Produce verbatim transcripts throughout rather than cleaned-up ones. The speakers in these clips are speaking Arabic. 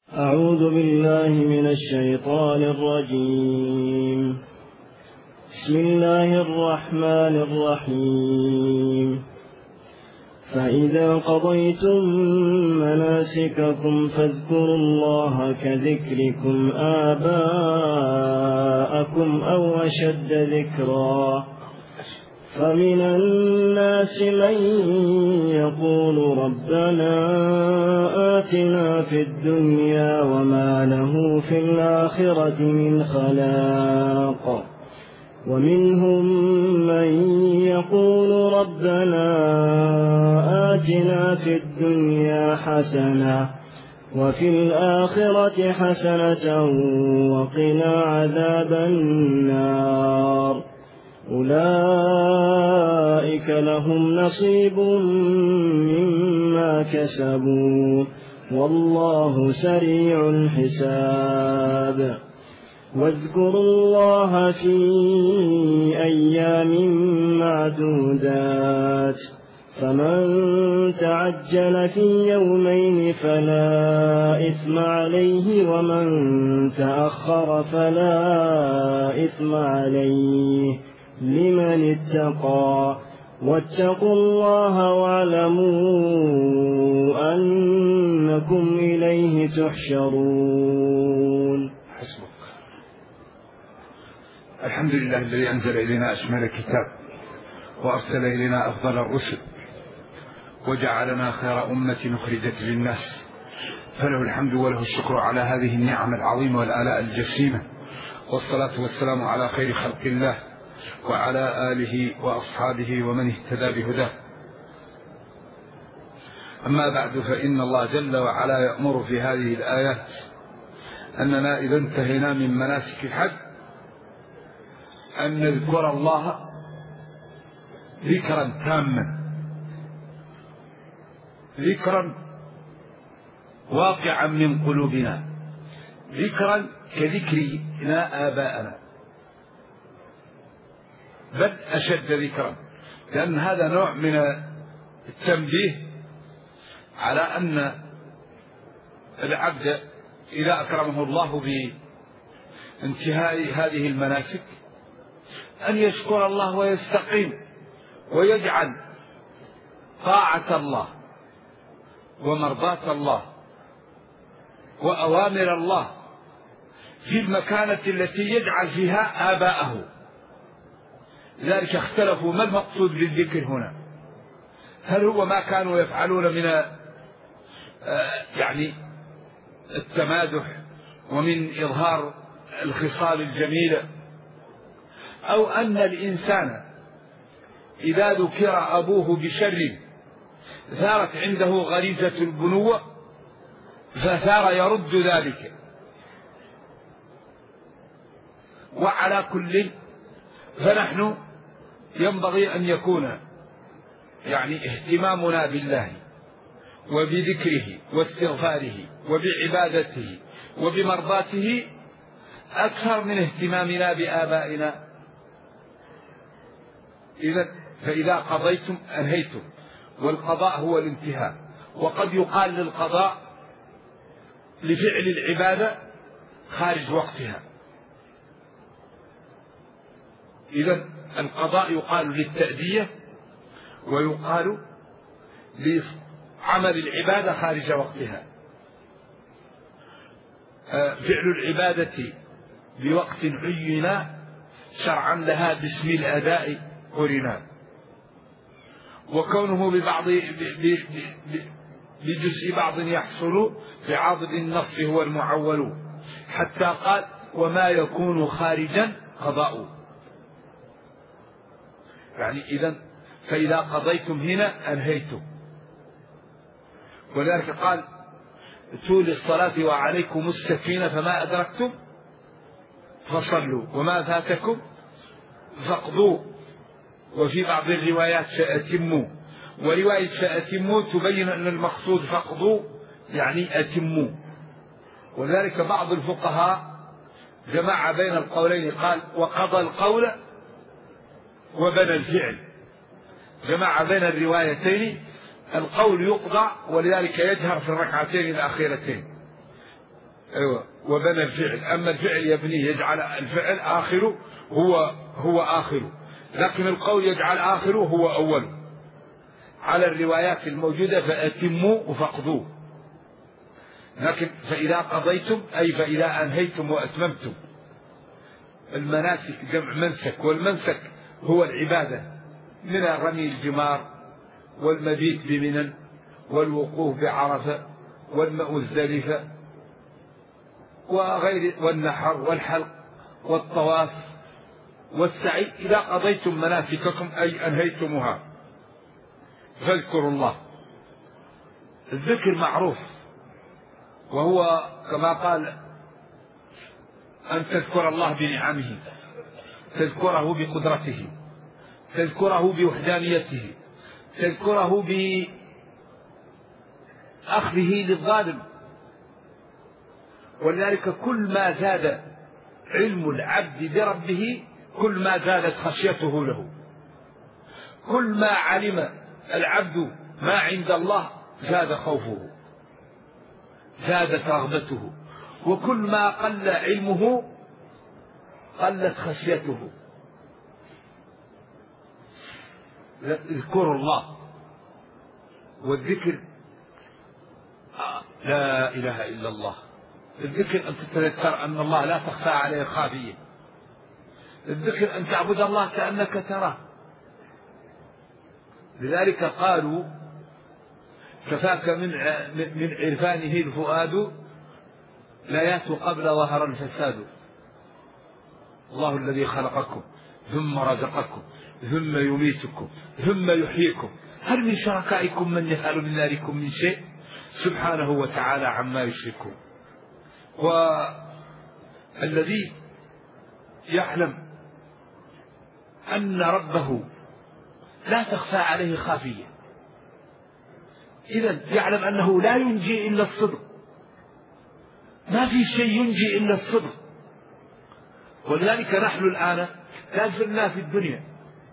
أعوذ بالله من الشيطان الرجيم. بسم الله الرحمن الرحيم. فإذا قضيتم مناسككم فاذكروا الله كذكركم آباءكم أو أشد ذكرا. فمن الناس من يقول ربنا آتنا في الدنيا وما له في الآخرة من خلاق، ومنهم من يقول ربنا آتنا في الدنيا حسنة وفي الآخرة حسنة وقنا عذاب النار. أولئك لهم نصيب مما كسبوا والله سريع الحساب. واذكروا الله في أيام معدودات، فمن تعجل في يومين فلا إثم عليه ومن تأخر فلا إثم عليه لمن اتقى. واتقوا الله واعلموا أنكم إليه تحشرون. حسبك. الحمد لله الذي أنزل إلينا أشمل الكتاب وأرسل إلينا أفضل الرسل وجعلنا خير أمة أخرجت للناس، فله الحمد وله الشكر على هذه النعم العظيمة والآلاء الجسيمة، والصلاة والسلام على خير خلق الله وعلى آله وأصحابه ومن اهتدى بهداه. أما بعد، فإن الله جل وعلا يأمر في هذه الآيات أننا إذا انتهينا من مناسك الحج أن نذكر الله ذكرا تاما، ذكرا واقعا من قلوبنا، ذكرا كذكرنا آباءنا، بل أشد ذكرا، لأن هذا نوع من التنبيه على أن العبد إذا أكرمه الله بانتهاء هذه المناسك أن يشكر الله ويستقيم ويجعل طاعة الله ومرضاة الله وأوامر الله في المكانة التي يجعل فيها آباءه. لذلك اختلفوا ما المقصود بالذكر هنا، هل هو ما كانوا يفعلون من يعني التمادح ومن إظهار الخصال الجميلة، أو أن الإنسان إذا ذكر أبوه بشر ثارت عنده غريزة البنوة فثار يرد ذلك. وعلى كل فنحن ينبغي أن يكون يعني اهتمامنا بالله وبذكره واستغفاره وبعبادته وبمرضاته أكثر من اهتمامنا بآبائنا. إذا فإذا قضيتم أنهيتم، والقضاء هو الانتهاء، وقد يقال للقضاء لفعل العبادة خارج وقتها. إذا القضاء يقال للتأدية ويقال لعمل العبادة خارج وقتها. فعل العبادة بوقت عين شرعا لها باسم الأداء قرنا، وكونه ببعض بجزء بعض يحصل بعضد النص هو المعول، حتى قال وما يكون خارجا قضاء. يعني إذن فإذا قضيتم هنا أنهيتم، ولذلك قال اتوا للصلاة وعليكم السكينة فما أدركتم فصلوا وما فاتكم فاقضوا. وفي بعض الروايات فأتموا، ورواية فأتموا تبين أن المقصود فاقضوا يعني أتموا. ولذلك بعض الفقهاء جمع بين القولين، قال وقضى القول وبنى الفعل، جمع بين الروايتين. القول يقضى ولذلك يجهر في الركعتين الأخيرتين، أيوة وبنى الفعل. أما الفعل يبنيه يجعل الفعل آخره هو هو آخره، لكن القول يجعل آخره هو أوله على الروايات الموجودة فأتموا وفقدوه. لكن فإذا قضيتم أي فإذا أنهيتم وأتممتم. المناسك جمع منسك، والمنسك هو العبادة من رمي الجمار والمبيت بمنى والوقوف بعرفة والمزدلفة وغير والنحر والحلق والطواف والسعي. إذا قضيتم مناسككم أي أنهيتموها فاذكروا الله. الذكر معروف، وهو كما قال أن تذكر الله بنعمه، تذكره بقدرته، تذكره بوحدانيته، تذكره بأخذه للظالم. ولذلك كل ما زاد علم العبد بربه كل ما زادت خشيته له. كل ما علم العبد ما عند الله زاد خوفه، زادت رغبته، وكل ما قل علمه قلت خشيته. اذكروا الله. والذكر لا إله إلا الله. الذكر أن تتذكر أن الله لا تخفى عليه خافية. الذكر أن تعبد الله كأنك تراه. لذلك قالوا كفاك من من عرفانه الفؤاد لا يأتي قبل ظهر الفساد. الله الذي خلقكم ثم رزقكم ثم يميتكم ثم يحييكم، هل من شركائكم من يفعل من ذلكم من شيء؟ سبحانه وتعالى عما يشركون. والذي يعلم أن ربه لا تخفى عليه خافية، إذن يعلم أنه لا ينجي إلا الصدق، ما في شيء ينجي إلا الصدق. ولذلك نحن الآن لا زلنا في الدنيا،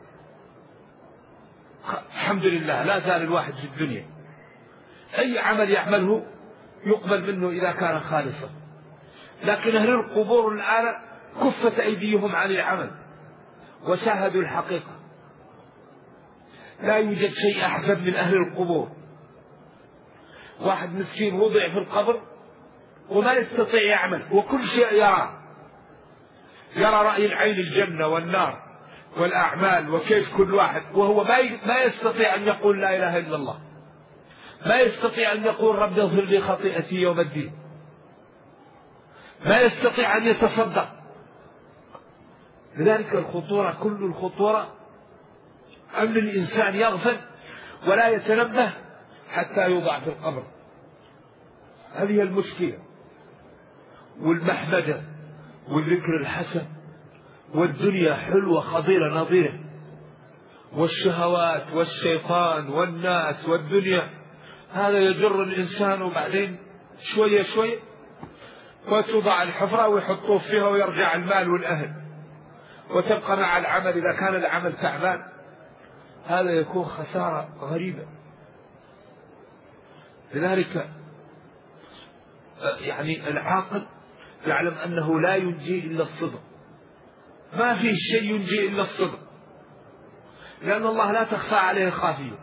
الحمد لله لا زال الواحد في الدنيا، أي عمل يعمله يقبل منه إذا كان خالصا. لكن أهل القبور الآن كفت أيديهم عن العمل وشاهدوا الحقيقة. لا يوجد شيء أحسن من أهل القبور. واحد مسكين وضع في القبر وما يستطيع يعمل، وكل شيء يرى، يرى رأي العين الجنة والنار والأعمال وكيف كل واحد، وهو ما يستطيع أن يقول لا إله إلا الله، ما يستطيع أن يقول رب اغفر لي خطيئتي يوم الدين، ما يستطيع أن يتصدق. لذلك الخطورة كل الخطورة أن الإنسان يغفل ولا يتنبه حتى يوضع في القبر. هذه المشكلة. والمحمدة والذكر الحسن والدنيا حلوة خضيرة نظيرة، والشهوات والشيطان والناس والدنيا، هذا يجر الإنسان، وبعدين شوية شوية وتوضع الحفرة ويحطوه فيها ويرجع المال والأهل، وتبقى مع العمل إذا كان العمل تعبان. هذا يكون خسارة غريبة. لذلك يعني العاقل يعلم أنه لا ينجي إلا الصدق، ما فيه شيء ينجي إلا الصدق، لأن الله لا تخفى عليه خافية.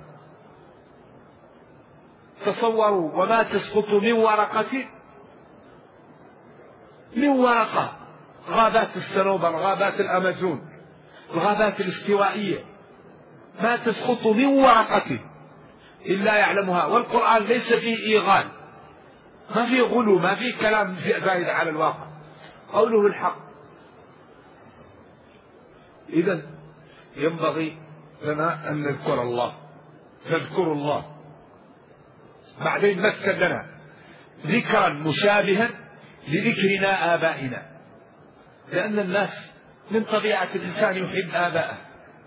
تصوروا وما تسقط من ورقة من ورقة، غابات الصنوبر، غابات الأمازون، الغابات الاستوائية، ما تسقط من ورقة إلا يعلمها. والقرآن ليس فيه إيغال، ما فيه غلو، ما فيه كلام زائد على الواقع، قوله الحق. إذن ينبغي لنا أن نذكر الله، نذكر الله. بعدين مثل لنا ذكرا مشابها لذكرنا آبائنا، لأن الناس من طبيعة الإنسان يحب آباءه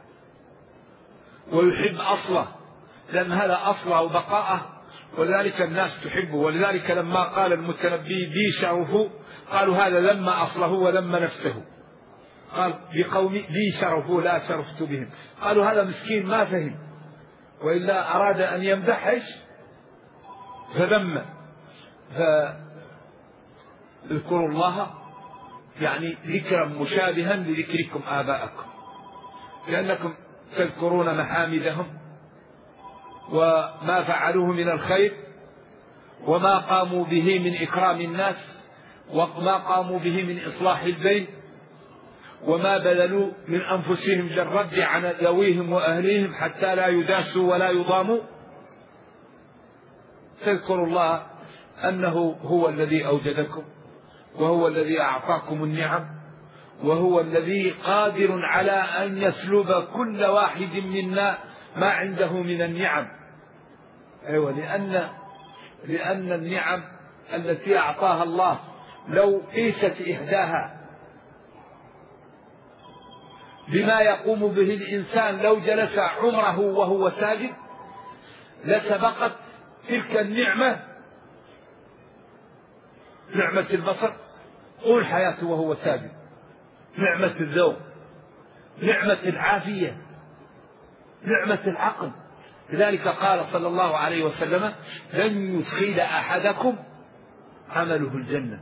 ويحب أصله، لأن هذا أصله وبقاءه، ولذلك الناس تحبه. ولذلك لما قال المتنبي بي شرفوا، قالوا هذا لما أصله ولما نفسه، قال بقومي بي شرفوا لا شرفت بهم. قالوا هذا مسكين ما فهم، وإلا أراد أن يمدحش فذم. اذكروا الله يعني ذكرا مشابها لذكركم آباءكم، لأنكم تذكرون محامدهم وما فعلوه من الخير وما قاموا به من إكرام الناس وما قاموا به من إصلاح البين وما بذلوا من أنفسهم للرد عن ذويهم وأهليهم حتى لا يداسوا ولا يضاموا. تذكروا الله أنه هو الذي أوجدكم وهو الذي أعطاكم النعم وهو الذي قادر على أن يسلب كل واحد منا ما عنده من النعم. أيوة، لأن لأن النعم التي أعطاها الله لو قيست إحداها بما يقوم به الإنسان لو جلس عمره وهو ساجد لسبقت تلك النعمة، نعمة البصر، طول حياته وهو ساجد، نعمة الذوق، نعمة العافية، نعمة العقل. لذلك قال صلى الله عليه وسلم: لن يدخل أحدكم عمله الجنة.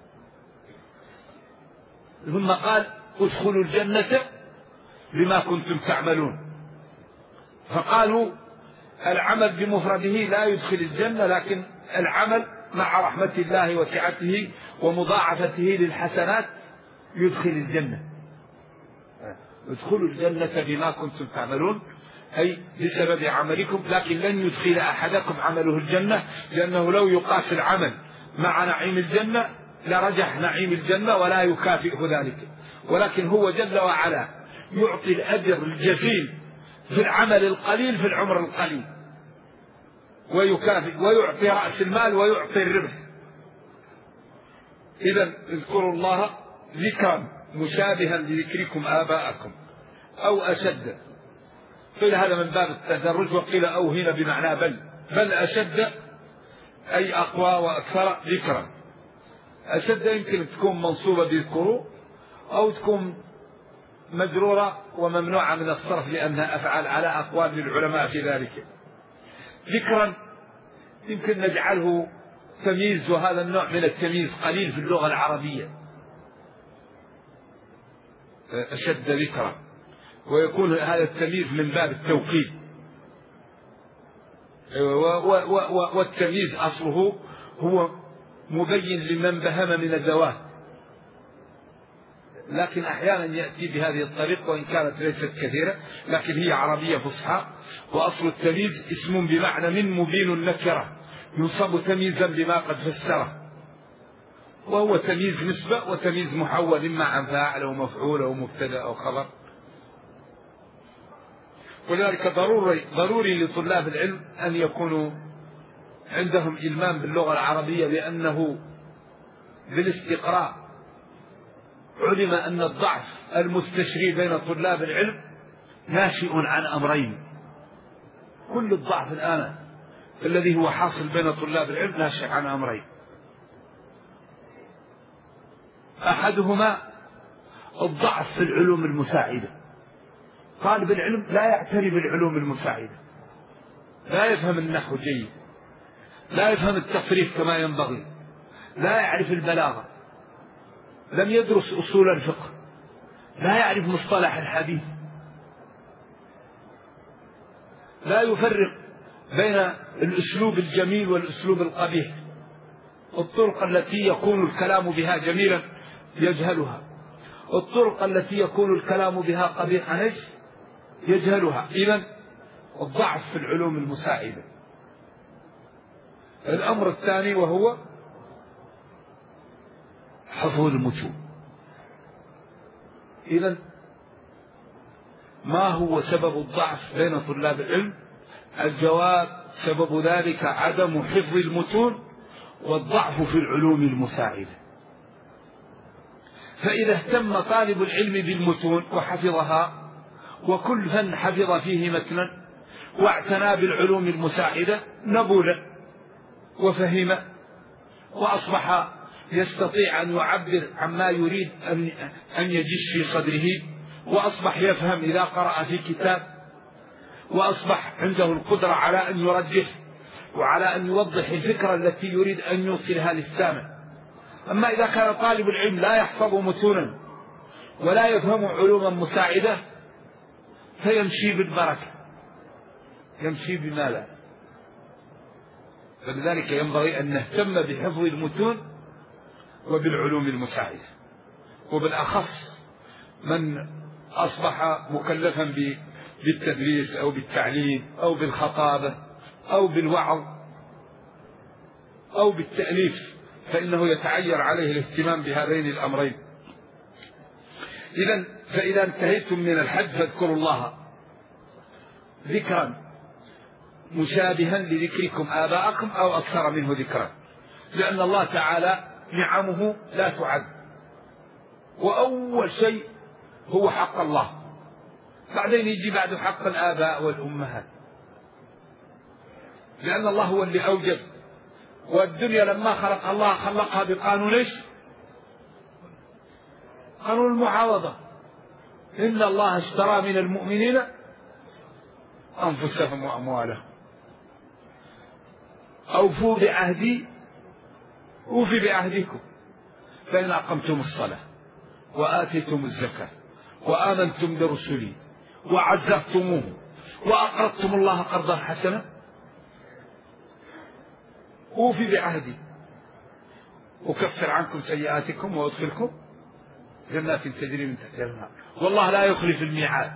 ثم قال: ادخلوا الجنة بما كنتم تعملون. فقالوا العمل بمفرده لا يدخل الجنة، لكن العمل مع رحمة الله وسعته ومضاعفته للحسنات يدخل الجنة. ادخلوا الجنة بما كنتم تعملون، أي بسبب عملكم، لكن لن يدخل أحدكم عمله الجنة، لأنه لو يقاس العمل مع نعيم الجنة لرجح نعيم الجنة ولا يكافئه ذلك، ولكن هو جل وعلا يعطي الأجر الجزيل في العمل القليل في العمر القليل، ويكافئ ويعطي رأس المال ويعطي الربح. إذن اذكروا الله ذكرا مشابها لذكركم آباءكم أو أشد. قيل هذا من باب التدرج، وقيل أو هنا بمعنى بل بل أشد أي أقوى وأكثر ذكرا. أشد يمكن تكون منصوبة بالكروء أو تكون مجرورة وممنوعة من الصرف لأنها أفعال على أقوال للعلماء في ذلك. ذكرا يمكن نجعله تمييز، وهذا النوع من التمييز قليل في اللغة العربية، أشد ذكرا، ويكون هذا التمييز من باب التوكيد. والتمييز أصله هو مبين لمن بهم من الذوات، لكن أحيانا يأتي بهذه الطريقة وإن كانت ليست كثيرة، لكن هي عربية فصحى. وأصل التمييز اسم بمعنى من مبين النكرة ينصب تمييزا بما قد فسره، وهو تمييز نسبة وتمييز محول إما عن فاعل أو مفعول أو مبتدأ أو خبر. ولذلك ضروري, ضروري لطلاب العلم أن يكونوا عندهم إلمام باللغة العربية، لأنه بالاستقراء علم أن الضعف المستشري بين طلاب العلم ناشئ عن أمرين. كل الضعف الآن الذي هو حاصل بين طلاب العلم ناشئ عن أمرين: أحدهما الضعف في العلوم المساعدة. طالب العلم لا يعتني بالعلوم المساعدة، لا يفهم النحو جيد، لا يفهم التصريف كما ينبغي، لا يعرف البلاغة، لم يدرس أصول الفقه، لا يعرف مصطلح الحديث، لا يفرق بين الأسلوب الجميل والأسلوب القبيح، الطرق التي يكون الكلام بها جميلا يجهلها، الطرق التي يكون الكلام بها قبيحا يجهلها. إذن الضعف في العلوم المساعدة. الأمر الثاني وهو حفظ المتون. إذن ما هو سبب الضعف بين طلاب العلم؟ الجواب: سبب ذلك عدم حفظ المتون والضعف في العلوم المساعدة. فإذا اهتم طالب العلم بالمتون وحفظها، وكل فن حفظ فيه متنا، واعتنى بالعلوم المساعدة، نبل وفهم وأصبح يستطيع أن يعبر عما يريد أن يجش في صدره، وأصبح يفهم إذا قرأ في كتاب، وأصبح عنده القدرة على أن يرجح وعلى أن يوضح الفكرة التي يريد أن يوصلها للسامع. أما إذا كان طالب العلم لا يحفظ متونا ولا يفهم علوما مساعدة فيمشي بالبركة، يمشي بما لا. فلذلك ينبغي أن نهتم بحفظ المتون وبالعلوم المساعدة، وبالأخص من أصبح مكلفا بالتدريس أو بالتعليم أو بالخطابة أو بالوعظ أو بالتأليف، فإنه يتعير عليه الاهتمام بهذين الأمرين. إذن فإذا انتهيتم من الحج فاذكروا الله ذكرا مشابها لذكركم آباءكم أو أكثر منه ذكرا، لأن الله تعالى نعمه لا تعد، وأول شيء هو حق الله، بعدين يجي بعد حق الآباء والأمهات، لأن الله هو اللي أوجد. والدنيا لما خلق الله خلقها بقانون ايش؟ قانون المعاوضة. إن الله اشترى من المؤمنين أنفسهم وأموالهم. أوفوا بعهدي أوفي بعهدكم فإن أقمتم الصلاة وآتيتم الزكاة وآمنتم برسلي وعزرتموه وأقرضتم الله قرضا حسنا أوفي بعهدي أكفر عنكم سيئاتكم وأدخلكم جنات تجري من تحتها الأنهار والله لا يخلف الميعاد.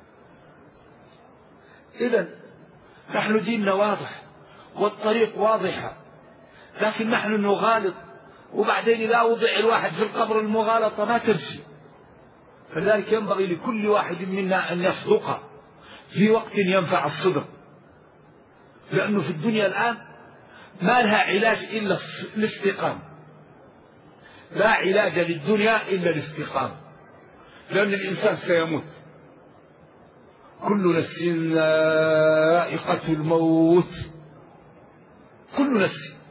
إذن نحن ديننا واضح والطريق واضحة، لكن نحن نغالط، وبعدين إذا وضع الواحد في القبر المغالطة ما تمشي. فلذلك ينبغي لكل واحد منا أن يصدق في وقت ينفع الصدق، لأنه في الدنيا الآن ما لها علاج إلا الاستقامة، لا علاج للدنيا إلا الاستقامة، لأن الإنسان سيموت، كل نفس ذائقة الموت، كل نفس،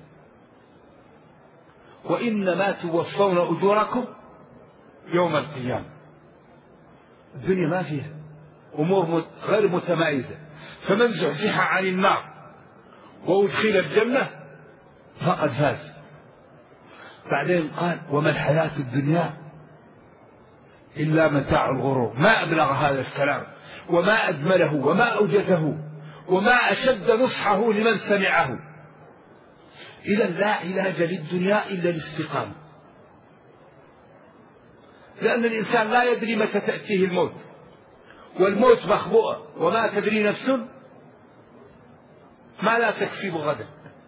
وإنما توفون أجوركم يوم القيامة. الدنيا ما فيها أمور غير متمايزة، فمن زحزح عن النار وأدخل الجنة فقد فاز. بعدين قال وما الحياة الدنيا إلا متاع الغرور. ما أبلغ هذا الكلام وما أجمله وما أوجزه وما أشد نصحه لمن سمعه. إذا لا علاج للدنيا إلا الاستقامة، لأن الإنسان لا يدري متى تأتيه الموت، والموت مخبوء، وما تدري نفس ما لا تكسب غدا.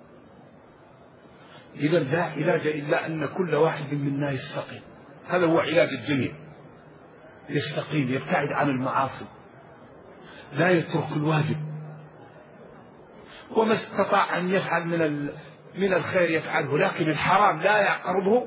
إذا لا علاج إلا أن كل واحد منا يستقيم، هذا هو علاج الدنيا، يستقيم، يبتعد عن المعاصي، لا يترك الواجب، وما استطاع أن يفعل من من الخير يفعله، لكن الحرام لا يقربه،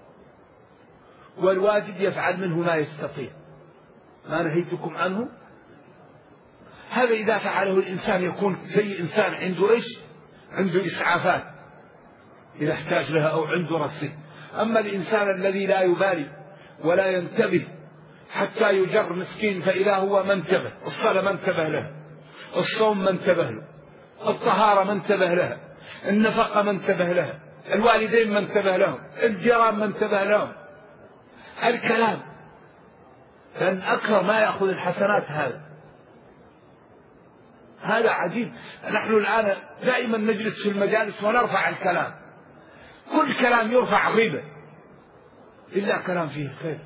والواجب يفعل منه ما يستطيع. ما نهيتكم عنه هذا إذا فعله الإنسان يكون زي إنسان عنده إيش؟ عنده إسعافات إذا احتاج لها أو عنده رصيد. أما الإنسان الذي لا يبالي ولا ينتبه حتى يجر مسكين فإذا هو ما انتبه، الصلاة ما انتبه لها، الصوم ما انتبه له، الطهارة ما انتبه لها، النفقة ما انتبه لها، الوالدين ما انتبه لهم، الجيران ما انتبه لهم، الكلام، لأن أكثر ما يأخذ الحسنات هذا. هذا عجيب. نحن الآن دائما نجلس في المجالس ونرفع الكلام، كل كلام يرفع غيبة، إلا كلام فيه خير،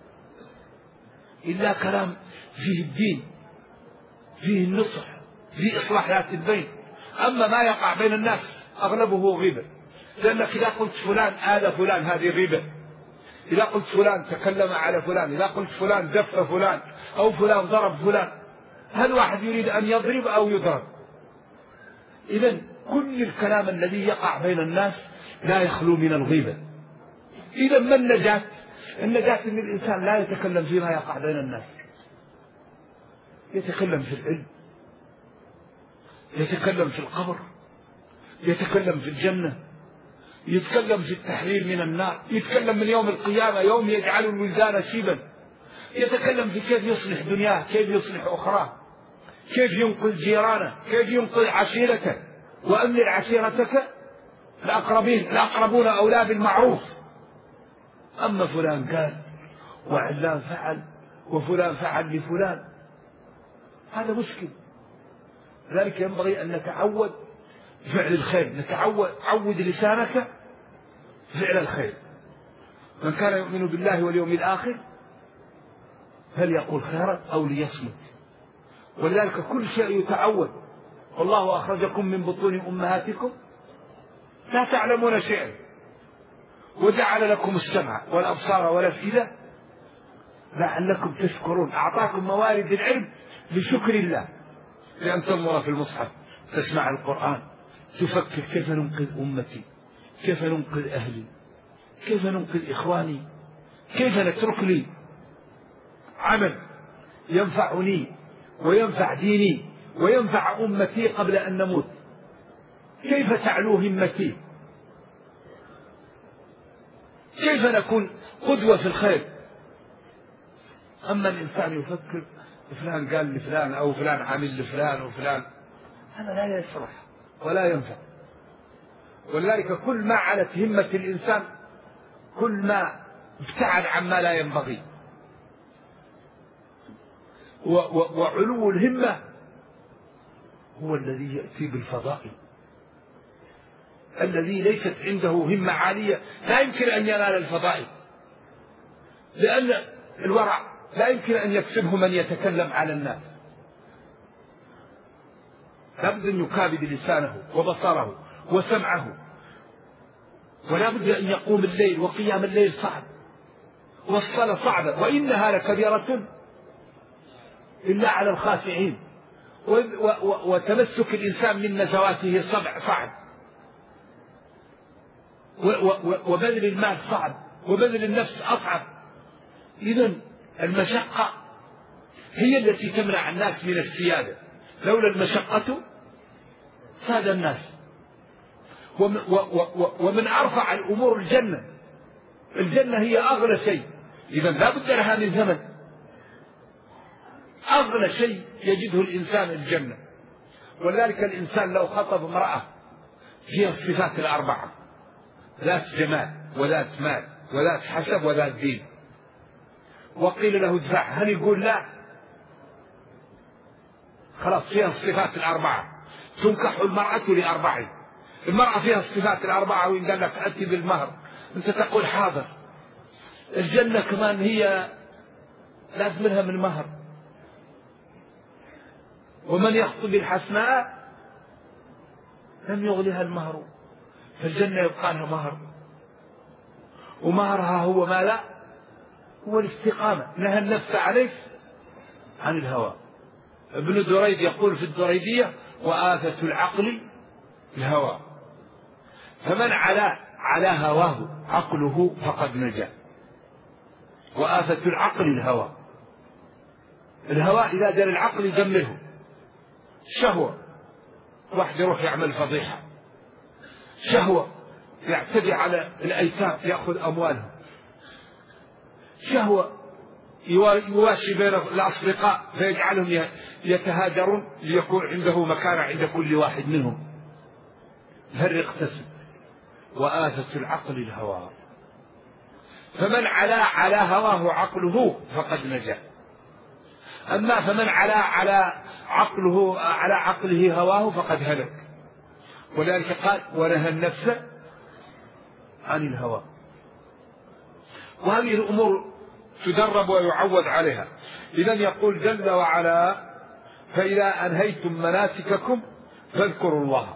إلا كلام فيه الدين، فيه النصح، فيه إصلاح ذات البين. أما ما يقع بين الناس أغلبه غيبة، لأنك إذا قلت فلان آذى فلان هذه غيبة، إذا قلت فلان تكلم على فلان، إذا قلت فلان دف فلان أو فلان ضرب فلان، هل واحد يريد أن يضرب أو يضرب؟ إذن كل الكلام الذي يقع بين الناس لا يخلو من الغيبة. إذن ما النجاة؟ النجاة أن الإنسان لا يتكلم فيما يقع بين الناس، يتكلم في العلم، يتكلم في القبر، يتكلم في الجنة، يتكلم في التحرير من النار، يتكلم من يوم القيامة يوم يجعل الولدان شيبا، يتكلم في كيف يصلح دنياه، كيف يصلح أخراه، كيف ينقذ جيرانه، كيف ينقذ عشيرته، وأمر عشيرتك الأقربين، الأقربون أولى بالمعروف. أما فلان قال وعلان فعل وفلان فعل لفلان، هذا مشكل. لذلك ينبغي أن نتعود فعل الخير، نتعود عود لسانك فعل الخير. من كان يؤمن بالله واليوم الآخر فليقول خيرا أو ليصمت. ولذلك كل شيء يتعود. والله أخرجكم من بطون أمهاتكم لا تعلمون شيئا وجعل لكم السمع والأبصار والأفئدة لعلكم تشكرون. أعطاكم موارد العلم لشكر الله، لأن تنظر في المصحف، تسمع القرآن، تفكر كيف ننقذ أمتي، كيف ننقذ أهلي، كيف ننقذ إخواني، كيف نترك لي عمل ينفعني وينفع ديني وينفع أمتي قبل أن نموت، كيف تعلو همتي، كيف نكون قدوة في الخير. أما الإنسان يفكر فلان قال لفلان أو فلان عامل لفلان وفلان، هذا لا يصلح ولا ينفع. ولذلك كل ما علت همة الإنسان كل ما ابتعد عما لا ينبغي. وعلو الهمة هو الذي يأتي بالفضائل. الذي ليست عنده همة عالية لا يمكن أن ينال الفضائل، لأن الورع لا يمكن أن يكسبه من يتكلم على الناس. لابد أن يكابد لسانه وبصره وسمعه، ولا بد أن يقوم الليل، وقيام الليل صعب، والصلاة صعبة، وإنها لكبيرة إلا على الخاشعين. وتمسك الإنسان من نزواته صعب، وبذل المال صعب، وبذل النفس أصعب. إذن المشقة هي التي تمنع الناس من السيادة. لولا المشقة ساد الناس. ومن أرفع الأمور الجنة. الجنة هي أغلى شيء، إذن لا بد لها من ثمن. أغلى شيء يجده الإنسان الجنة. ولذلك الإنسان لو خطب امرأة فيها الصفات الأربعة، ذات جمال وذات مال وذات حسب وذات دين، وقيل له ادفع، هل يقول لا؟ خلاص فيها الصفات الأربعة. تنكح المرأة لأربع. المرأة فيها الصفات الأربعة، وإن قال لك أتي بالمهر أنت تقول حاضر. الجنة كمان هي لازم لها من مهر. ومن يخطب الحسناء لم يغلها المهر. فالجنة يبقى لها مهر، ومهرها هو ما لا هو الاستقامة. نهى النفس عليه عن الهوى. ابن دريد يقول في الدريدية: وآفة العقل الهوى، فمن على على هواه عقله فقد نجا. وآفة العقل الهوى. الهوى إذا جاء العقل يدمره. شهوة، واحد يروح يعمل فضيحة. شهوة يعتدي على الأيتام يأخذ أموالهم. شهوة يواشي بين الأصدقاء فيجعلهم يتهاجرون ليكون عنده مكانة عند كل واحد منهم. هل يقتسم. وآفة العقل الهوى، فمن علا على هواه عقله فقد نجا. أما فمن علا على عقله على عقله هواه فقد هلك. ولذلك قال: ونهى النفس عن الهوى. وهذه الأمور تدرب ويعود عليها. إذن يقول جل وعلا: فإذا أنهيتم مناسككم فاذكروا الله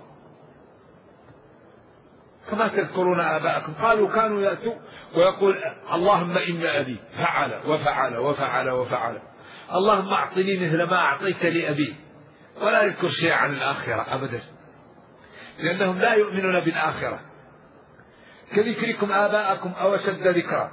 كما تذكرون آباءكم. قالوا كانوا يأتوا ويقول: اللهم إن أبي فعل وفعل وفعل وفعل، اللهم أعطني مثل ما أعطيت لأبي، ولا يذكر شيء عن الآخرة أبدا، لأنهم لا يؤمنون بالآخرة. كذكركم آباءكم أو أشد ذكرا.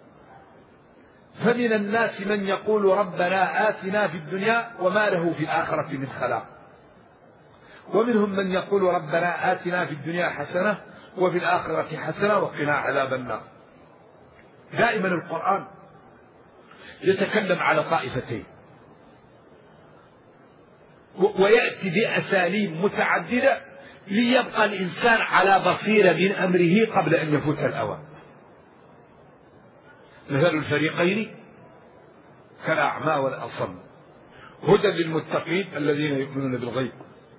فمن الناس من يقول ربنا آتنا في الدنيا وما له في الآخرة من خلاق. ومنهم من يقول ربنا آتنا في الدنيا حسنة وفي الآخرة حسنة وقنا عذاب النار. دائما القرآن يتكلم على طائفتين، ويأتي بأساليب متعددة ليبقى الإنسان على بصيرة من أمره قبل أن يفوت الأوان. مثل الفريقين كالأعمى والأصم هدى للمتقين الذين يؤمنون بالغيب.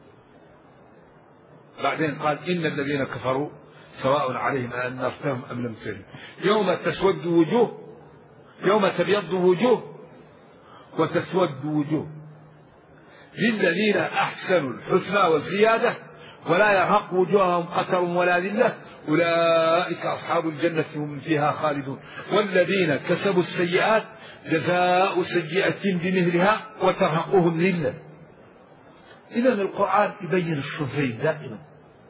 بعدين قال إن الذين كفروا سواء عليهم أنذرتهم أم لم تنذرهم يوم تسود وجوه يوم تبيض وجوه وتسود وجوه للذين أحسنوا الحسنى والزيادة ولا يرهق وجوههم قتر ولا ذلة أولئك أصحاب الجنة هم فيها خالدون والذين كسبوا السيئات جزاء سيئة بمثلها وترهقهم ذلة. إذن القرآن يبين الصفين دائما،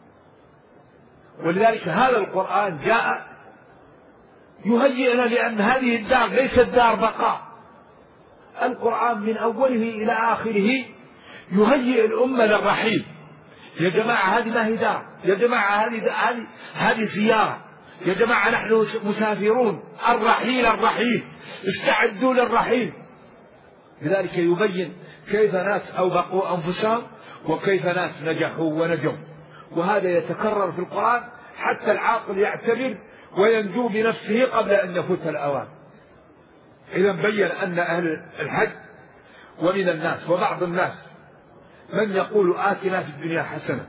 ولذلك هذا القرآن جاء يهيئنا لأن هذه الدار ليست دار بقاء. القرآن من أوله إلى آخره يهيئ الأمة للرحيل. يا جماعة هذه ما هي دار، يا جماعة هذه هذه هذه زيارة، يا جماعة نحن مسافرون، الرحيل الرحيل استعدوا للرحيل. لذلك يبين كيف ناس أوبقوا أنفسهم وكيف ناس نجحوا ونجوا، وهذا يتكرر في القرآن حتى العاقل يعتبر وينجو بنفسه قبل أن يفوت الأوان. إذا بين أن أهل الحج ومن الناس وبعض الناس من يقول آتنا في الدنيا حسنة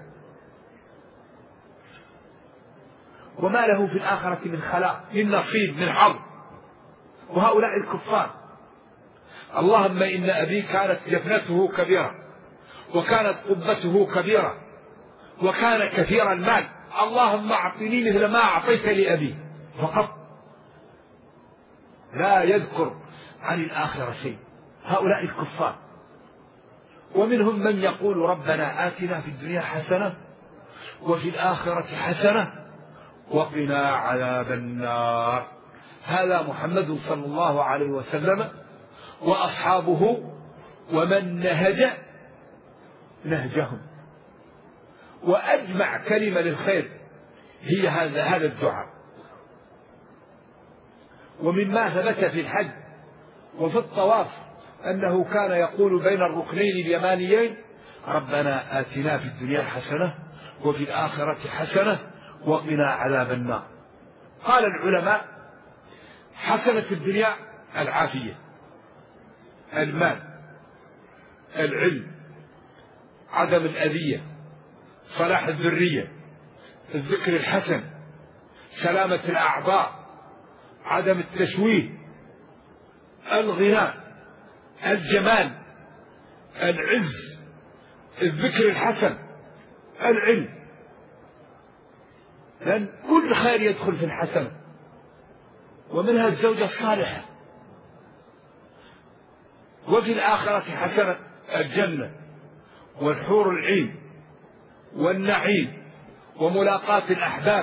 وما له في الآخرة من خلاق من نصيب من حظ، وهؤلاء الكفار. اللهم إن أبي كانت جفنته كبيرة وكانت قبته كبيرة وكان كثير المال، اللهم أعطني مثل ما أعطيت لأبي فقط، لا يذكر عن الآخرة شيء. هؤلاء الكفار. ومنهم من يقول ربنا آتنا في الدنيا حسنة وفي الآخرة حسنة وقنا عذاب النار. هذا محمد صلى الله عليه وسلم وأصحابه ومن نهج نهجهم، وأجمع كلمة للخير هي هذا هذا الدعاء. ومما ثبت في الحج وفي الطواف أنه كان يقول بين الركنين اليمانيين ربنا آتنا في الدنيا حسنة وفي الآخرة حسنة وقنا عذاب النار. قال العلماء حسنة الدنيا العافية، المال، العلم، عدم الأذية، صلاح الذرية، الذكر الحسن، سلامة الأعضاء، عدم التشويه، الغنى، الجمال، العز، الذكر الحسن، العلم. لأن كل خير يدخل في الحسنة، ومنها الزوجة الصالحة. وفي الآخرة حسنة الجنة والحور العين والنعيم وملاقاة الأحباب.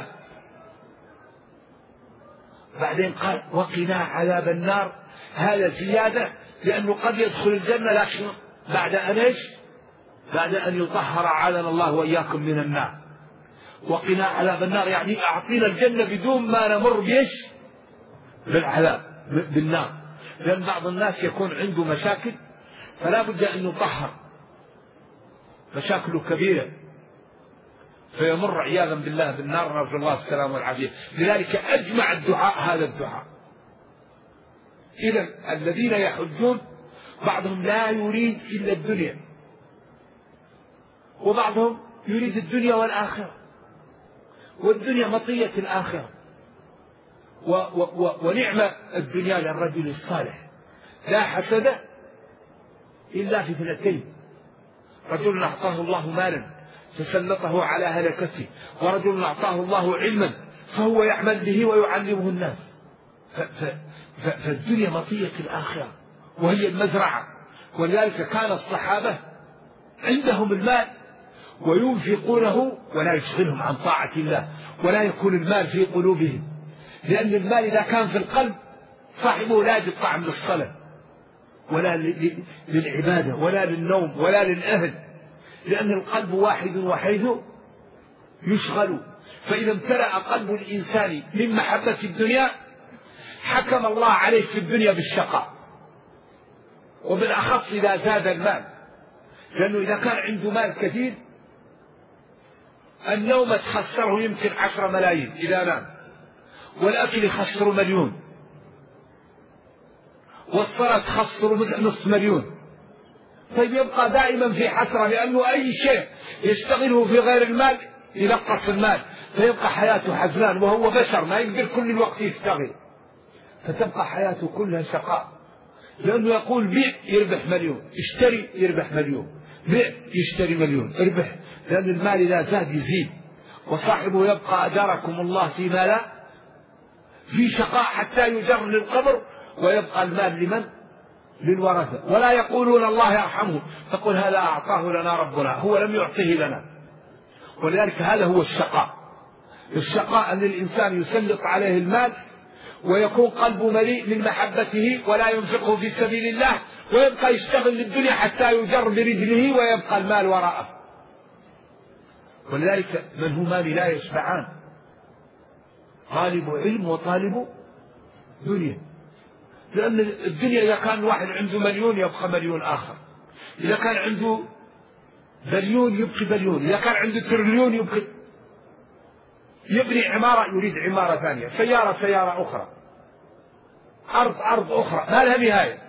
بعدين قال وقنا عذاب النار، هذا زيادة لأنه قد يدخل الجنة لكن بعد أن إيش؟ بعد أن يطهر عاذنا الله وإياكم من النار. وقنا عذاب النار يعني أعطينا الجنة بدون ما نمر بإيش؟ بالعذاب بالنار. لأن بعض الناس يكون عنده مشاكل فلا بد أن يطهر، مشاكله كبيرة فيمر عياذا بالله بالنار، نرجو الله السلامة والعافية. لذلك أجمع الدعاء هذا الدعاء. إذن الذين يحجون بعضهم لا يريد إلا الدنيا، وبعضهم يريد الدنيا والآخرة، والدنيا مطية الآخرة. و و و ونعمة الدنيا للرجل الصالح. لا حسد إلا في اثنتين: رجل أعطاه الله مالا فسلطه على هلكته، ورجل أعطاه الله علما فهو يعمل به ويعلمه الناس. فالدنيا مطية الآخرة وهي المزرعة. ولذلك كان الصحابة عندهم المال وينفقونه ولا يشغلهم عن طاعة الله، ولا يكون المال في قلوبهم، لأن المال إذا كان في القلب صاحبه لا يجد طعم للصلاة ولا للعبادة ولا للنوم ولا للأهل، لأن القلب واحد وحيث يشغل. فإذا امتلأ قلب الإنسان من محبة الدنيا حكم الله عليه في الدنيا بالشقاء، وبالأخص إذا زاد المال، لأنه إذا كان عنده مال كثير النوم تخسره يمكن عشر ملايين إذا نام، والأكل يخسر مليون، والصلاة تخسر نصف مليون. طيب يبقى دائما في حسرة، لأنه أي شيء يشتغله في غير المال ينقص المال، فيبقى حياته حزنان، وهو بشر ما يقدر كل الوقت يشتغل، فتبقى حياته كلها شقاء. لأنه يقول بيع يربح مليون، اشتري يربح مليون، بيع يشتري مليون، اربح، لأن المال إذا زاد يزيد. وصاحبه يبقى أجاركم الله فيما لا في شقاء حتى يجر للقبر، ويبقى المال لمن؟ للورثة. ولا يقولون الله يرحمه، تقول هذا أعطاه لنا ربنا، هو لم يعطه لنا. ولذلك هذا هو الشقاء. الشقاء أن الإنسان يسلط عليه المال ويكون قلبه مليء من محبته ولا ينفقه في سبيل الله، ويبقى يشتغل للدنيا حتى يجر برجله ويبقى المال وراءه. ولذلك من هو مال لا يشبعان، طالب علم وطالب دنيا. لأن الدنيا إذا كان واحد عنده مليون يبقى مليون آخر، إذا كان عنده بليون يبقي بليون، إذا كان عنده تريليون يبقي يبني عمارة يريد عمارة ثانية، سيارة سيارة أخرى، أرض أرض أخرى، ما لها نهاية.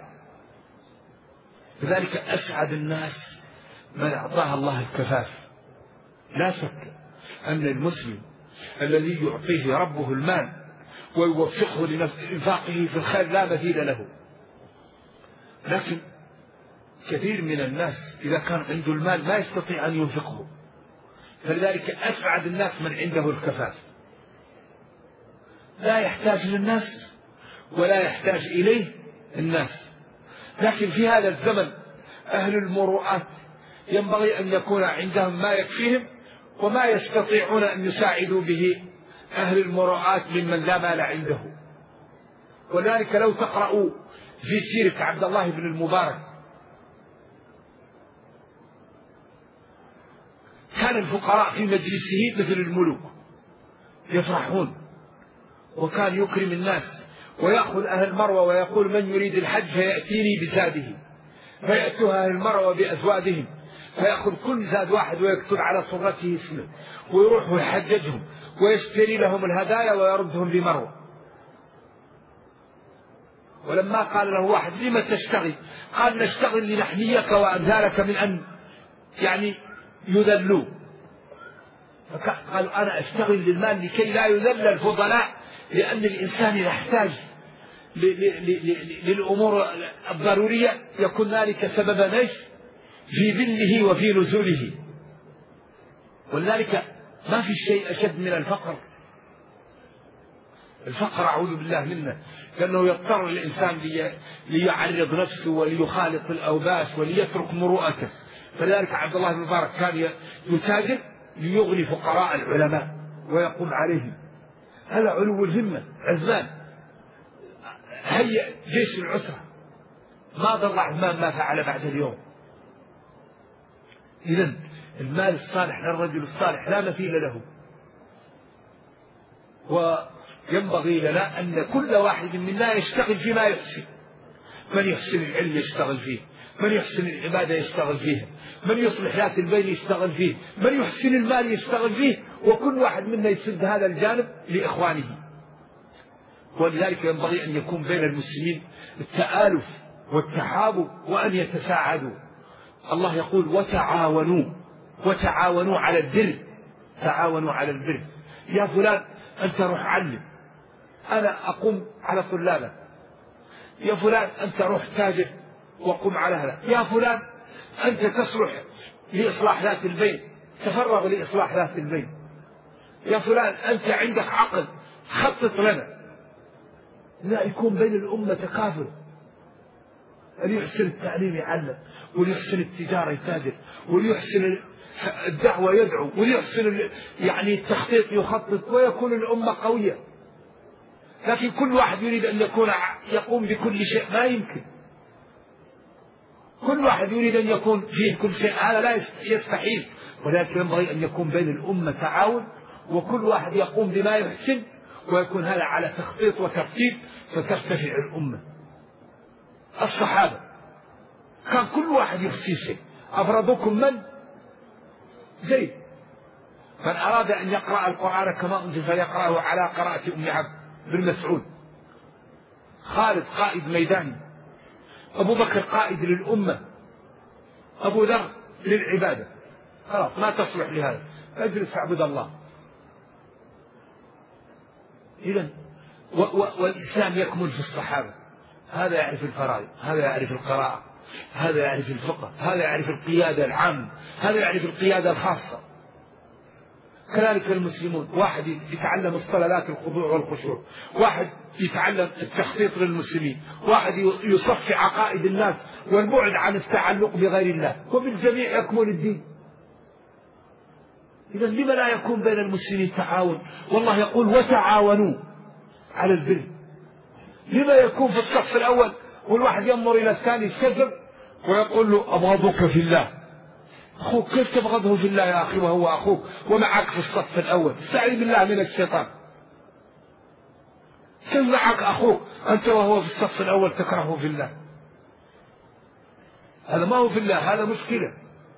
لذلك أسعد الناس من أعطاها الله الكفاف. لا شك أن المسلم الذي يعطيه ربه المال ويوفقه لإنفاقه في الخير لا مثيل له. لكن كثير من الناس إذا كان عنده المال ما يستطيع أن ينفقه، فلذلك أسعد الناس من عنده الكفاف، لا يحتاج للناس ولا يحتاج إليه الناس. لكن في هذا الزمن أهل المروءات ينبغي أن يكون عندهم ما يكفيهم وما يستطيعون أن يساعدوا به أهل المروءات ممن لا مال عنده. ولذلك لو تقرأوا في سيرة عبد الله بن المبارك، كان الفقراء في مجلسه مثل الملوك يفرحون، وكان يكرم الناس ويأخذ أهل المروة ويقول من يريد الحج فيأتيني بزاده، فيأتوا أهل المروة بأزوادهم، فيأخذ كل زاد واحد ويكتب على صورته اسمه ويروح ويحججهم ويشتري لهم الهدايا ويردهم لمروة. ولما قال له واحد لما تشتغل؟ قال نشتغل لنحميك وأمثالك من أن يعني يذلوا. فقالوا أنا أشتغل للمال لكي لا يذل الفضلاء، لأن الإنسان يحتاج للأمور الضرورية يكون ذلك سبب نجح في ذله وفي نزوله. ولذلك ما في شيء أشد من الفقر. الفقر أعوذ بالله منه، لأنه يضطر الإنسان ليعرض نفسه وليخالط الأوباش وليترك مروءته. فلذلك عبد الله بن مبارك كان يتاجر ليغني فقراء العلماء ويقوم عليهم. هذا علو الهمة. عزمان هيئ جيش العسرة، ما ضر عثمان ما فعل بعد اليوم. إذن المال الصالح للرجل الصالح لا مثيل له. وينبغي لنا أن كل واحد منا يشتغل فيما يحسن. من يحسن العلم يشتغل فيه، من يحسن العبادة يشتغل فيها، من يصلح ذات البين يشتغل فيه، من يحسن المال يشتغل فيه، وكل واحد منا يسد هذا الجانب لإخوانه. ولذلك ينبغي أن يكون بين المسلمين التآلف والتحابب وأن يتساعدوا. الله يقول وتعاونوا وتعاونوا على البر، تعاونوا على البر. يا فلان أنت روح علم، أنا أقوم على طلابك. يا فلان أنت روح تاجر وقم على هذا. يا فلان أنت تصلح لإصلاح ذات البين، تفرغ لإصلاح ذات البين. يا فلان أنت عندك عقل، خطط لنا. لا يكون بين الأمة تكافل، أن يحسن التعليم يعلم، وليحسن التجارة يتاجر، وليحسن الدعوة يدعو، وليحسن يعني التخطيط يخطط، ويكون الأمة قوية. لكن كل واحد يريد أن يكون يقوم بكل شيء، ما يمكن. كل واحد يريد أن يكون فيه كل شيء، هذا لا يستحيل. ولكن ينبغي أن يكون بين الأمة تعاون، وكل واحد يقوم بما يحسن، ويكون هذا على تخطيط وترتيب، فترتفع الأمة. الصحابة كان كل واحد يحسن شيء. أفرضكم من زيد، من أراد أن يقرأ القرآن كما أنزل فليقرأه على قراءة أم عبد بن مسعود. خالد قائد ميداني أبو بكر قائد للأمة، أبو ذر للعبادة، خلاص ما تصلح لهذا، اجلس اعبد الله. إذن والإسلام يكمل في الصحابة، هذا يعرف الفرائض، هذا يعرف القراءة، هذا يعرف الفقه، هذا يعرف القيادة العامة، هذا يعرف القيادة الخاصة. كذلك المسلمون، واحد يتعلم الصلوات الخضوع والخشوع، واحد يتعلم التخطيط للمسلمين، واحد يصفي عقائد الناس والبعد عن التعلق بغير الله، وبالجميع يكمل الدين. إذا لما لا يكون بين المسلمين تعاون؟ والله يقول وتعاونوا على البر. لما يكون في الصف الأول والواحد ينظر إلى الثاني الكذب ويقول له أبغضك في الله؟ أخوك كيف تبغضه في الله يا أخي وهو أخوك ومعك في الصف الأول؟ استعذ بالله من الشيطان. كيف معك أخوك أنت وهو في الصف الأول تكرهه في الله؟ هذا ما هو في الله، هذا مشكلة.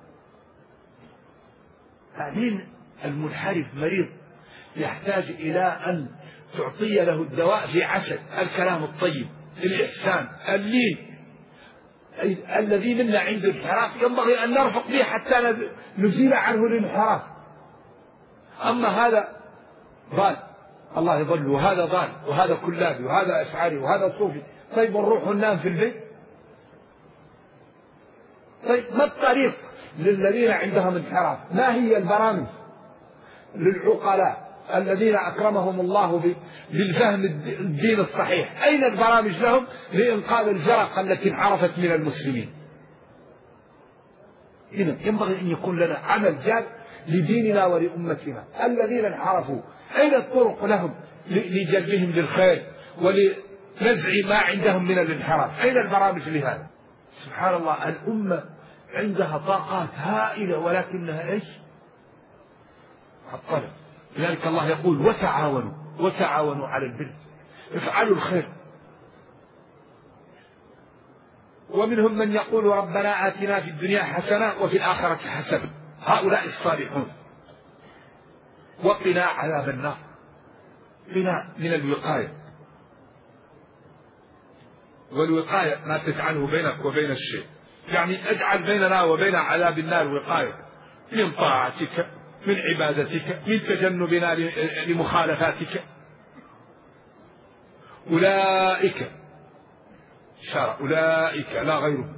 بعدين المنحرف مريض يحتاج إلى أن تعطي له الدواء في عسل، الكلام الطيب، الإحسان، اللين. الذي منا عنده انحراف ينبغي أن نرفق به حتى نزيل عنه الانحراف. أما هذا ضال الله يضل، وهذا ضال، وهذا كلابي، وهذا أشعري، وهذا صوفي، طيب نروح وننام في البيت؟ طيب ما الطريق للذين عندهم انحراف؟ ما هي البرامج للعقلاء الذين أكرمهم الله بالفهم الدين الصحيح؟ أين البرامج لهم لإنقاذ الفرق التي انحرفت من المسلمين؟ إذن ينبغي أن يكون لنا عمل جاد لديننا ولأمتنا. الذين انحرفوا أين الطرق لهم لجلبهم للخير ولنزع ما عندهم من الانحراف؟ أين البرامج لهذا؟ سبحان الله، الأمة عندها طاقات هائلة ولكنها إيش؟ الطلب. لذلك الله يقول وتعاونوا وتعاونوا على البر، افعلوا الخير. ومنهم من يقول ربنا آتنا في الدنيا حسنة وفي الآخرة حسنة، هؤلاء الصالحون. وقنا عذاب النار، قنا من الوقاية، والوقاية ما تجعله بينك وبين الشيء، يعني اجعل بيننا وبين عذاب النار وقاية من طاعتك، من عبادتك، من تجنبنا لمخالفاتك. أولئك شرع، أولئك لا غيرهم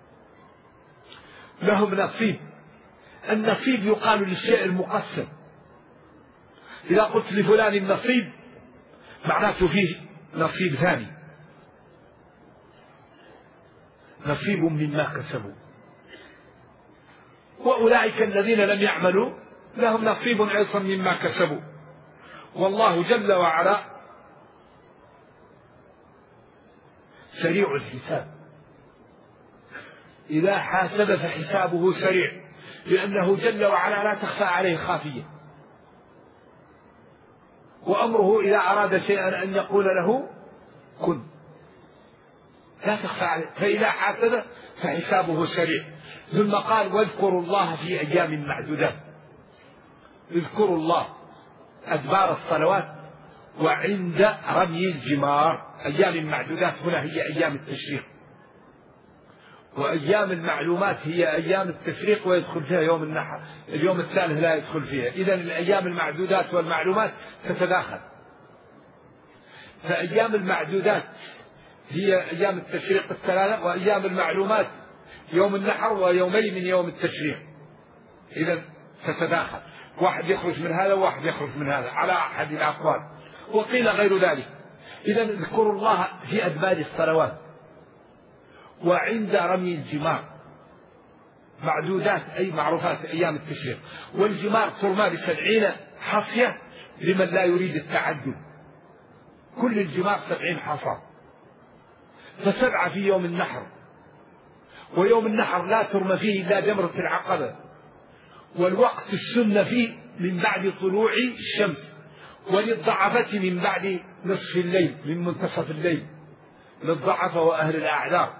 لهم نصيب. النصيب يقال للشيء المقسم. إذا قلت لفلان النصيب معناته فيه نصيب ثاني، نصيب مما كسبوا. وأولئك الذين لم يعملوا لهم نصيب أيضا مما كسبوا. والله جل وعلا سريع الحساب، إذا حاسب فحسابه سريع، لأنه جل وعلا لا تخفى عليه خافية، وأمره إذا أراد شيئا أن يقول له كن، لا تخفى عليه. فإذا حاسب فحسابه سريع. ثم قال واذكروا الله في أيام معدودات. اذكروا الله أدبار الصلوات وعند رمي الجمار. أيام معدودات هنا هي أيام التشريق، وأيام المعلومات هي أيام التشريق ويدخل فيها يوم النحر، اليوم الثالث لا يدخل فيها. إذن الأيام المعدودات والمعلومات تتداخل. فأيام المعدودات هي أيام التشريق الثلاثة، وأيام المعلومات يوم النحر ويومين من يوم التشريق. إذن تتداخل، واحد يخرج من هذا وواحد يخرج من هذا على أحد الأقوال، وقيل غير ذلك. إذن اذكروا الله في أدبار الصلوات وعند رمي الجمار. معدودات أي معروفات أيام التشريق. والجمار ترمى بسبعين حصية لمن لا يريد التعدد، كل الجمار سبعين حصى، فسبعة في يوم النحر. ويوم النحر لا ترمى فيه إلا جمرة العقبة، والوقت السنة فيه من بعد طلوع الشمس، وللضعفة من بعد نصف الليل، من منتصف الليل للضعفة وأهل الأعذار.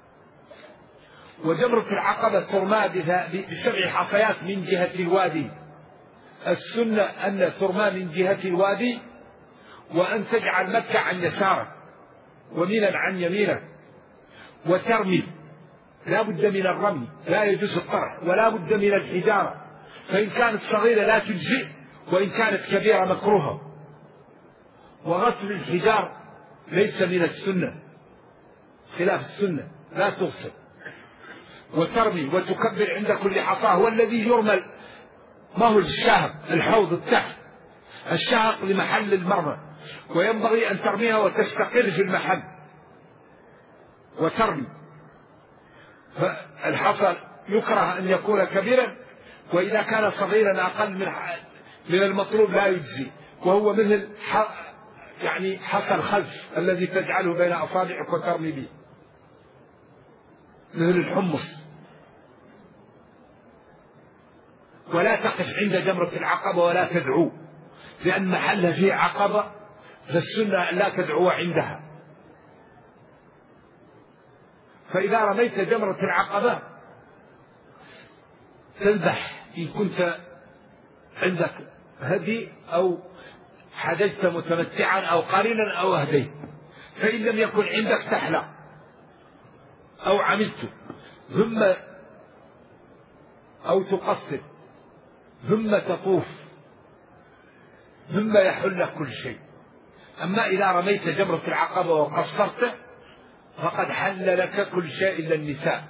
وجمرة العقبة ترمى بسبع حصيات من جهة الوادي. السنة أن ترمى من جهة الوادي، وأن تجعل مكة عن يسارك ومينا عن يمينك. وترمي، لا بد من الرمي، لا يجوز الطرح، ولا بد من الحجارة، فإن كانت صغيرة لا تجزئ، وإن كانت كبيرة مكروهة. وغسل الحجار ليس من السنة، خلاف السنة، لا تغسل. وترمي وتكبر عند كل حصاه. والذي يرمل ما هو الشاهق، الحوض التحت، الشاهق لمحل المرمى، وينبغي أن ترميها وتستقر في المحل وترمي. فالحصى يكره أن يكون كبيرا، وإذا كان صغيرا أقل من من المطلوب لا يجزي، وهو مثل يعني حصى الخلف الذي تجعله بين أصابعك وترمي به، مثل الحمص. ولا تقف عند جمرة العقبة ولا تدعو، لأن محلها فيه عقبة، فالسنة لا تدعو عندها. فإذا رميت جمرة العقبة تذبح إن كنت عندك هدي أو حججت متمتعا أو قارنا أو هديت، فإن لم يكن عندك تحلق أو عملت ثم أو تقصر ثم تطوف ثم يحل لك كل شيء. أما إذا رميت جمرة العقبة وقصرت فقد حل لك كل شيء إلا النساء.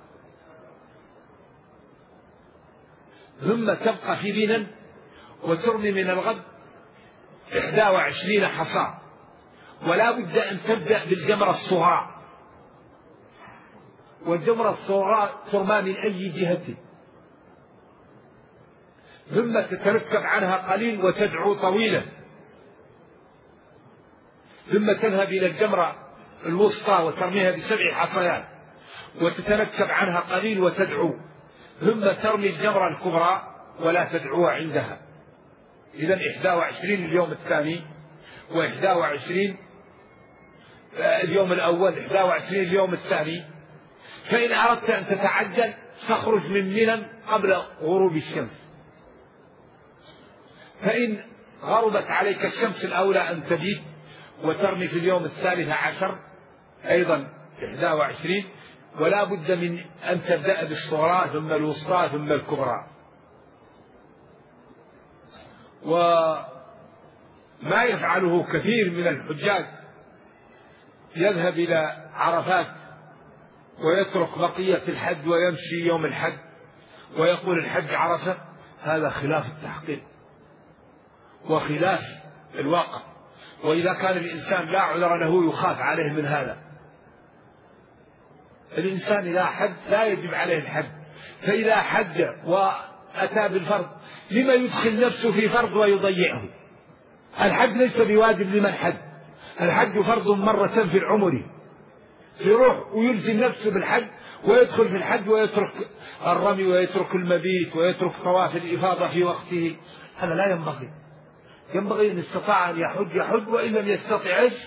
ثم تبقى في منى وترمي من الغد إحدى وعشرين حصاة، ولا بد أن تبدأ بالجمرة الصغرى، والجمرة الصغرى ترمى من أي جهة، ثم تتركب عنها قليل وتدعو طويلا، ثم تذهب إلى الجمرة الوسطى وترميها بسبع حصيات وتتركب عنها قليل وتدعو، ثم ترمي الجمرة الكبرى ولا تدعو عندها. إذن إحدى وعشرين اليوم الثاني، وإحدى وعشرين اليوم الأول، إحدى وعشرين اليوم الثاني. فإن أردت أن تتعجل تخرج من منى قبل غروب الشمس، فإن غربت عليك الشمس الأولى أن تبيت وترمي في اليوم الثالث عشر أيضا إحدى وعشرين، ولا بد من أن تبدأ بالصغرى ثم الوسطى ثم الكبرى. وما يفعله كثير من الحجاج يذهب إلى عرفات ويترك بقية الحج ويمشي يوم الحج ويقول الحج عرفة، هذا خلاف التحقيق وخلاف الواقع. وإذا كان الإنسان لا عذر له يخاف عليه من هذا. الإنسان إذا حج لا يجب عليه الحج، فإذا حج وأتى بالفرض لما يدخل نفسه في فرض ويضيعه؟ الحج ليس بواجب لمن حج، الحج فرض مرة في العمر، يروح ويلزم نفسه بالحج ويدخل في الحج ويترك الرمي ويترك المبيت ويترك طواف الإفاضة في وقته. هذا لا ينبغي. ينبغي إن استطاع أن يحج يحج، وإن لم يستطع إيش؟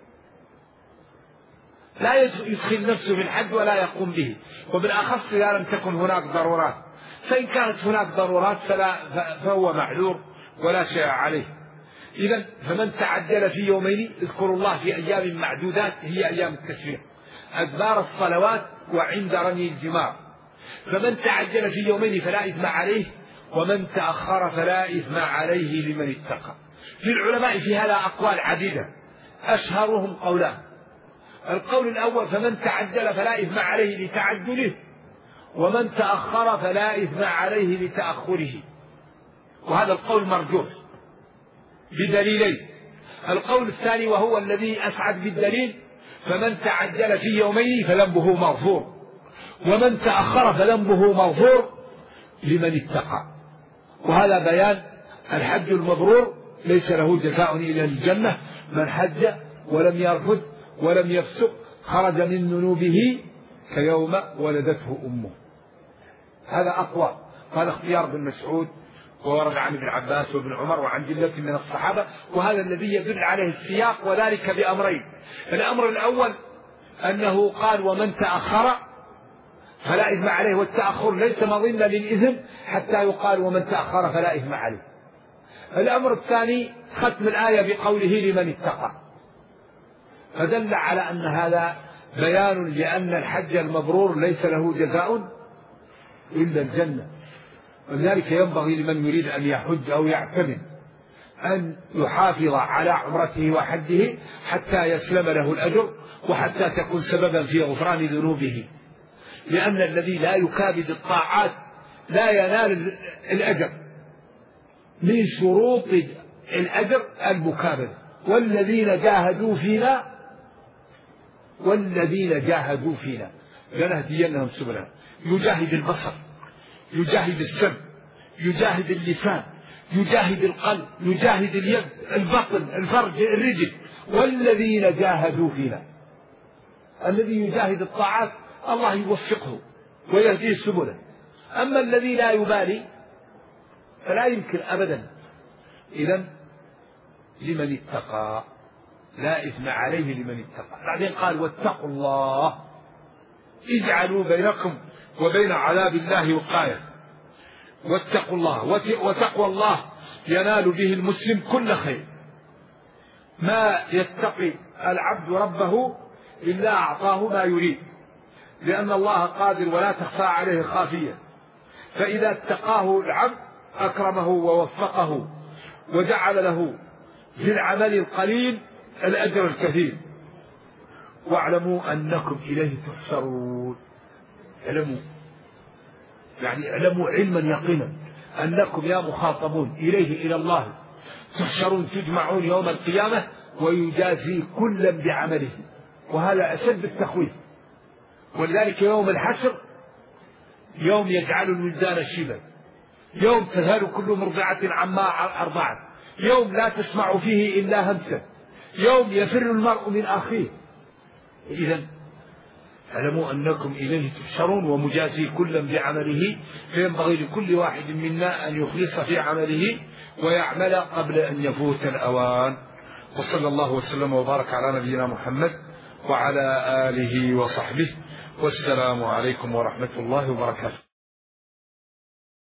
لا يدخل نفسه في الحج ولا يقوم به، وبالأخص إذا لم تكن هناك ضرورات. فإن كانت هناك ضرورات فلا فهو معذور ولا شيء عليه. إذن فمن تعجل في يومين اذكروا الله في أيام معدودات هي أيام التشريق، أدبار الصلوات وعند رمي الجمار. فمن تعجل في يومين فلا إثم عليه، ومن تأخر فلا إثم عليه لمن اتقى. في العلماء في هذا أقوال عديدة، أشهرهم قولان. القول الأول فمن تعجل فلا إثم عليه لتعجله، ومن تأخر فلا إثم عليه لتأخره، وهذا القول مرجوح بدليلين. القول الثاني وهو الذي أسعد بالدليل فمن تعجل في يومين فذنبه مغفور، ومن تأخر فذنبه مغفور لمن اتقى. وهذا بيان الحج المبرور ليس له جزاء إلا الجنة، من حج ولم يرفث ولم يفسق خرج من ذنوبه كيوم ولدته أمه. هذا أقوى. قال اختيار بن مسعود، وورد عن ابن عباس وابن عمر وعن جلة من الصحابة، وهذا الذي يدل عليه السياق، وذلك بأمرين. الأمر الأول أنه قال ومن تأخر فلا إثم عليه، والتأخر ليس مظنة للإثم حتى يقال ومن تأخر فلا إثم عليه. الأمر الثاني ختم الآية بقوله لمن اتقى، فدل على أن هذا بيان لأن الحج المبرور ليس له جزاء إلا الجنة. ولذلك ينبغي لمن يريد أن يحج أو يعتمر أن يحافظ على عمرته وحجه حتى يسلم له الأجر وحتى تكون سببا في غفران ذنوبه، لأن الذي لا يكابد الطاعات لا ينال الأجر. من شروط الأجر المكابدة. والذين جاهدوا فينا والذين جاهدوا فينا لنهدينهم سبلنا. يجاهد البصر، يجاهد السمع، يجاهد اللسان، يجاهد القلب، يجاهد اليد، البطن، الفرج، الرجل. والذين جاهدوا فينا، الذي يجاهد الطاعات الله يوفقه ويهديه سبله. أما الذي لا يبالي فلا يمكن أبدا. إذن لمن اتقى لا إثم عليه لمن اتقى. بعدين قال واتقوا الله اجعلوا بينكم وبين عذاب الله وقاية. واتقوا الله، وتقوى الله ينال به المسلم كل خير. ما يتقي العبد ربه إلا أعطاه ما يريد، لأن الله قادر ولا تخفى عليه خافية. فإذا اتقاه العبد أكرمه ووفقه وجعل له في العمل القليل الأجر الكثير. واعلموا أنكم إليه تحشرون. اعلموا يعني اعلموا علما يقينا أنكم يا مخاطبون إليه إلى الله تحشرون، تجمعون يوم القيامة ويجازي كلا بعمله. وهذا أشد التخويف. ولذلك يوم الحشر يوم يجعل الولدان شيبا، يوم تذهل كل مرضعة عما أرضعت، يوم لا تسمع فيه إلا همسا، يوم يفر المرء من أخيه. إذن اعلموا أنكم إليه تحشرون ومجازي كلا بعمله. فينبغي لكل واحد منا أن يخلص في عمله ويعمل قبل أن يفوت الأوان. وصلى الله وسلم وبارك على نبينا محمد وعلى آله وصحبه، والسلام عليكم ورحمة الله وبركاته.